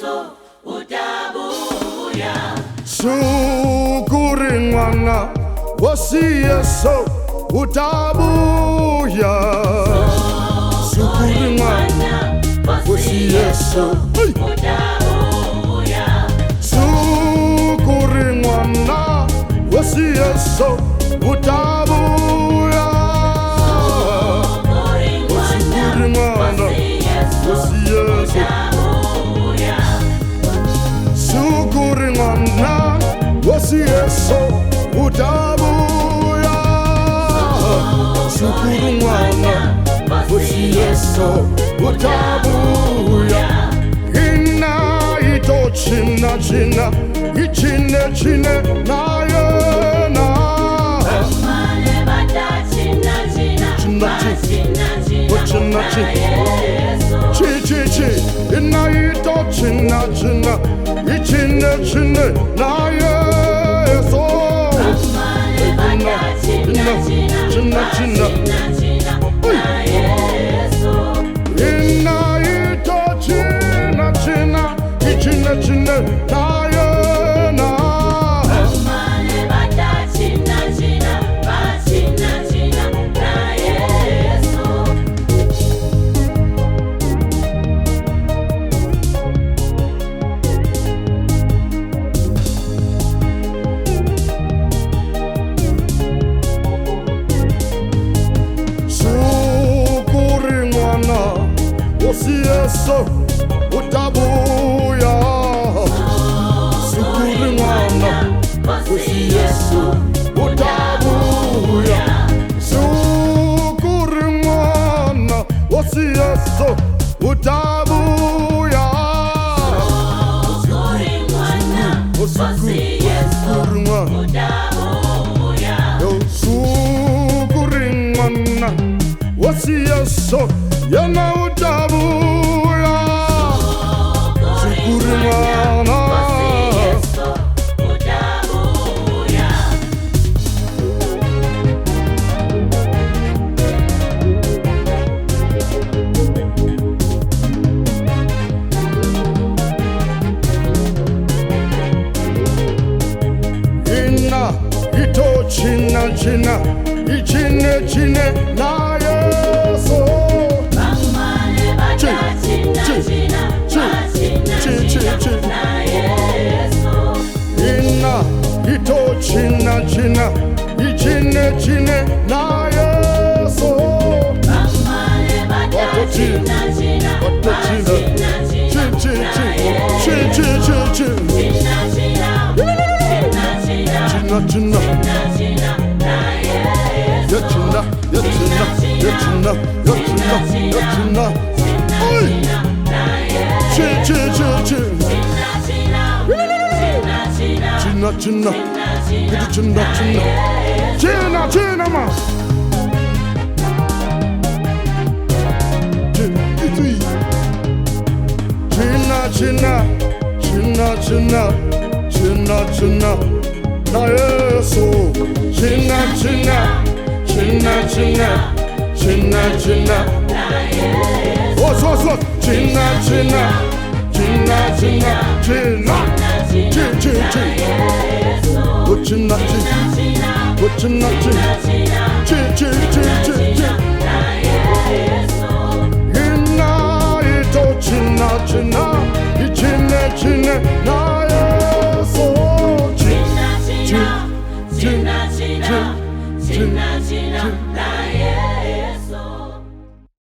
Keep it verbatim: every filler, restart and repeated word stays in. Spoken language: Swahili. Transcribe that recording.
Yesu utabuya. Shukuri mwana wasi Yesu utabuya. Shukuri mwana wasi Yesu utabuya. Shukuri mwana wasi Yesu utabuya. Shukuri mwana wasi Yesu utabuya. Shukuri mwana wasi Yesu utabuya. Shukuri mwana wasi Yesu utabuya. Ina ito china china ichine chine na yena. Amale bata china china China china china china china chi chi chi. Ina ito china china ichine chine na Yesu. Amale bata china china china china china na Yesu. Ina ito china china ichine chine na yena. Amale bata china china ba china china na Yesu. Shukuri mwana wasi Yesu utabuya. Shukuri mwana wasi Yesu utabuya. Shukuri mwana wasi Yesu utabuya. Shukuri mwana wasi Yesu Shukuri mwana utabuya. Shukuri mwana wasi Yesu yana utabuya. Shukuri mwana wasi Yesu utabuya. Ina ito china china ichine chine na Yesu. Amale bata china china ba china china na Yesu. Ina ito china china ichine chine na Yesu. Amale bata china china ba china china Chi chi na chi chi chi chi chi. china china china china China china china china na Yesu. ya china ya china ya china ya china ya china. Oi chi chi chi chi. China china China china China china ma. China china China china China china na Yesu. China china China china China china Os os os. China china China china China chi chi chi. Oh China chi oh China chi chi chi chi chi chi. Ina ito china china ichine chine na Yesu. China, China, China, China, China, China, China,